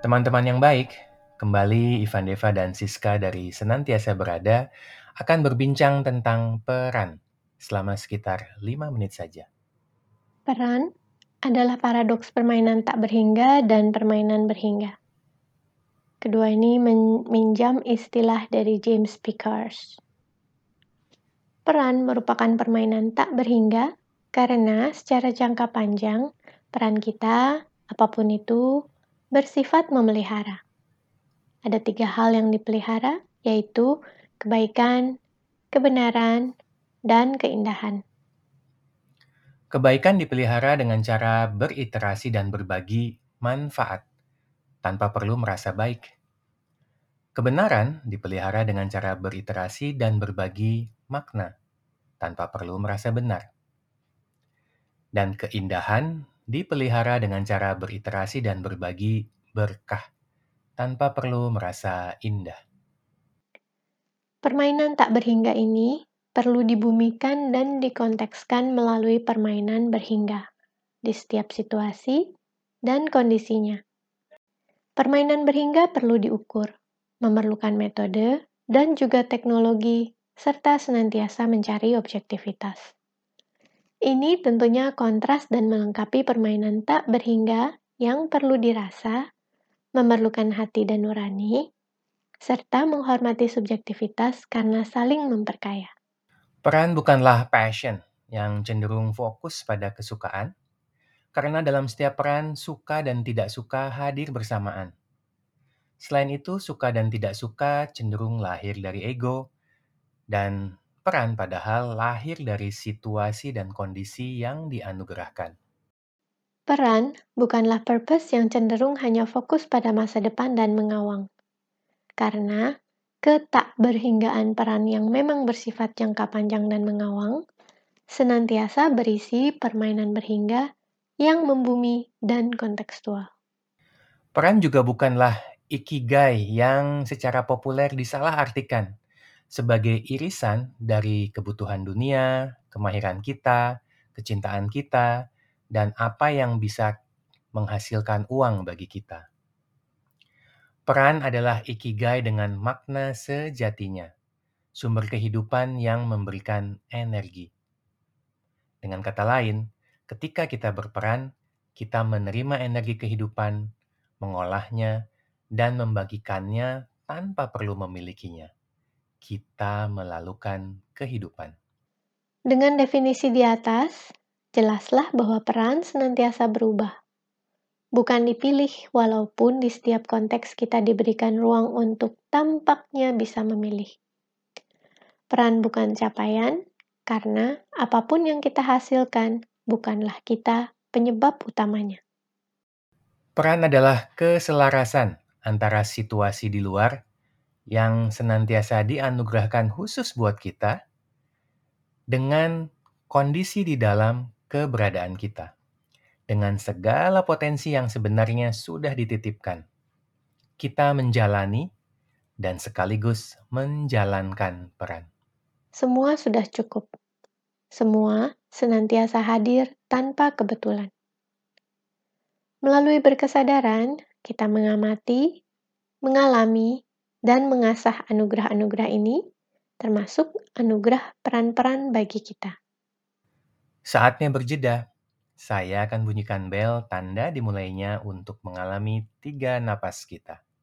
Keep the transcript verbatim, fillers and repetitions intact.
Teman-teman yang baik, kembali Ivan Deva dan Siska dari Senantiasa Berada akan berbincang tentang peran selama sekitar lima menit saja. Peran adalah paradoks permainan tak berhingga dan permainan berhingga. Kedua ini meminjam istilah dari James Pickers. Peran merupakan permainan tak berhingga karena secara jangka panjang, peran kita, apapun itu, bersifat memelihara. Ada tiga hal yang dipelihara, yaitu kebaikan, kebenaran, dan keindahan. Kebaikan dipelihara dengan cara beriterasi dan berbagi manfaat tanpa perlu merasa baik. Kebenaran dipelihara dengan cara beriterasi dan berbagi makna tanpa perlu merasa benar. Dan keindahan dipelihara dengan cara beriterasi dan berbagi berkah tanpa perlu merasa indah. Permainan tak berhingga ini perlu dibumikan dan dikontekskan melalui permainan berhingga di setiap situasi dan kondisinya. Permainan berhingga perlu diukur, memerlukan metode dan juga teknologi, serta senantiasa mencari objektivitas. Ini tentunya kontras dan melengkapi permainan tak berhingga yang perlu dirasa, memerlukan hati dan nurani, serta menghormati subjektivitas karena saling memperkaya. Peran bukanlah passion yang cenderung fokus pada kesukaan, karena dalam setiap peran suka dan tidak suka hadir bersamaan. Selain itu, suka dan tidak suka cenderung lahir dari ego, dan peran padahal lahir dari situasi dan kondisi yang dianugerahkan. Peran bukanlah purpose yang cenderung hanya fokus pada masa depan dan mengawang. Karena ketakberhinggaan peran yang memang bersifat jangka panjang dan mengawang, senantiasa berisi permainan berhingga yang membumi dan kontekstual. Peran juga bukanlah ikigai yang secara populer disalahartikan sebagai irisan dari kebutuhan dunia, kemahiran kita, kecintaan kita, dan apa yang bisa menghasilkan uang bagi kita. Peran adalah ikigai dengan makna sejatinya, sumber kehidupan yang memberikan energi. Dengan kata lain, ketika kita berperan, kita menerima energi kehidupan, mengolahnya, dan membagikannya tanpa perlu memilikinya. Kita melalukan kehidupan. Dengan definisi di atas, jelaslah bahwa peran senantiasa berubah. Bukan dipilih, walaupun di setiap konteks kita diberikan ruang untuk tampaknya bisa memilih. Peran bukan capaian, karena apapun yang kita hasilkan bukanlah kita penyebab utamanya. Peran adalah keselarasan antara situasi di luar yang senantiasa dianugerahkan khusus buat kita dengan kondisi di dalam keberadaan kita, dengan segala potensi yang sebenarnya sudah dititipkan. Kita menjalani dan sekaligus menjalankan peran. Semua sudah cukup. Semua senantiasa hadir tanpa kebetulan. Melalui berkesadaran, kita mengamati, mengalami, dan mengasah anugerah-anugerah ini, termasuk anugerah peran-peran bagi kita. Saatnya berjeda. Saya akan bunyikan bel tanda dimulainya untuk mengalami tiga napas kita.